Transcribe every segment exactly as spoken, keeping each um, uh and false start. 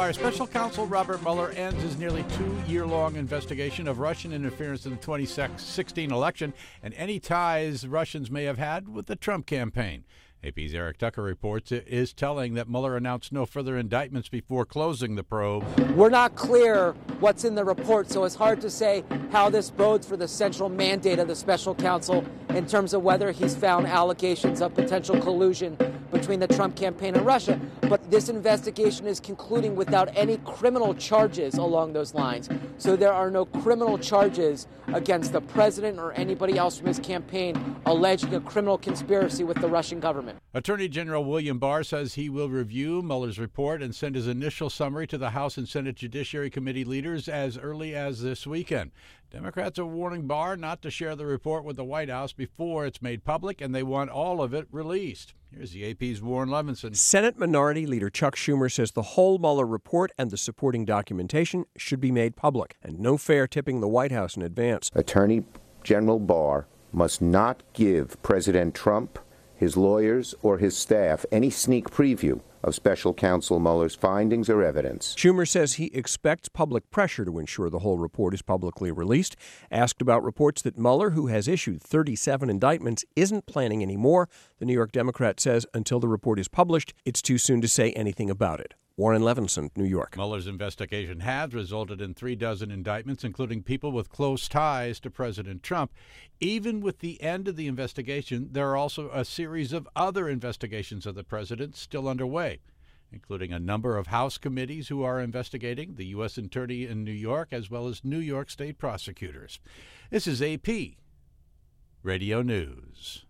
Wire. Special Counsel Robert Mueller ends his nearly two-year-long investigation of Russian interference in the twenty sixteen election and any ties Russians may have had with the Trump campaign. A P's Eric Tucker reports it is telling that Mueller announced no further indictments before closing the probe. We're not clear what's in the report, so it's hard to say how this bodes for the central mandate of the special counsel in terms of whether he's found allegations of potential collusion between the Trump campaign and Russia. But this investigation is concluding without any criminal charges along those lines. So there are no criminal charges against the president or anybody else from his campaign alleging a criminal conspiracy with the Russian government. Attorney General William Barr says he will review Mueller's report and send his initial summary to the House and Senate Judiciary Committee leaders as early as this weekend. Democrats are warning Barr not to share the report with the White House before it's made public, and they want all of it released. Here's the A P's Warren Levinson. Senate Minority Leader Chuck Schumer says the whole Mueller report and the supporting documentation should be made public, and no fair tipping the White House in advance. Attorney General Barr must not give President Trump, his lawyers, or his staff any sneak preview of special counsel Mueller's findings or evidence. Schumer says he expects public pressure to ensure the whole report is publicly released. Asked about reports that Mueller, who has issued thirty-seven indictments, isn't planning any more, the New York Democrat says until the report is published, it's too soon to say anything about it. Warren Levinson, New York. Mueller's investigation has resulted in three dozen indictments, including people with close ties to President Trump. Even with the end of the investigation, there are also a series of other investigations of the president still underway, including a number of House committees who are investigating, the U S Attorney in New York, as well as New York State prosecutors. This is A P Radio News.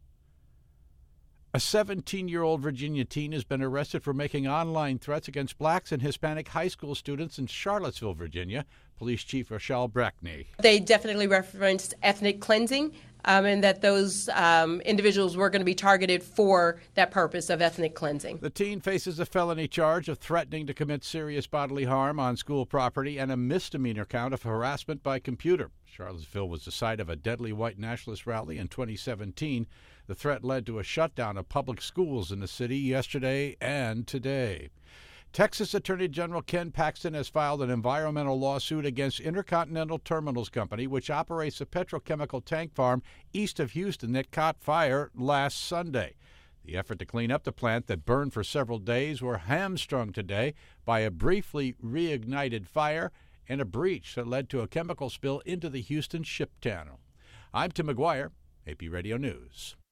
A seventeen-year-old Virginia teen has been arrested for making online threats against blacks and Hispanic high school students in Charlottesville, Virginia. Police Chief Rochelle Brackney. They definitely referenced ethnic cleansing um, and that those um, individuals were going to be targeted for that purpose of ethnic cleansing. The teen faces a felony charge of threatening to commit serious bodily harm on school property and a misdemeanor count of harassment by computer. Charlottesville was the site of a deadly white nationalist rally in twenty seventeen. The threat led to a shutdown of public schools in the city yesterday and today. Texas Attorney General Ken Paxton has filed an environmental lawsuit against Intercontinental Terminals Company, which operates a petrochemical tank farm east of Houston that caught fire last Sunday. The effort to clean up the plant that burned for several days were hamstrung today by a briefly reignited fire and a breach that led to a chemical spill into the Houston ship channel. I'm Tim McGuire, A P Radio News.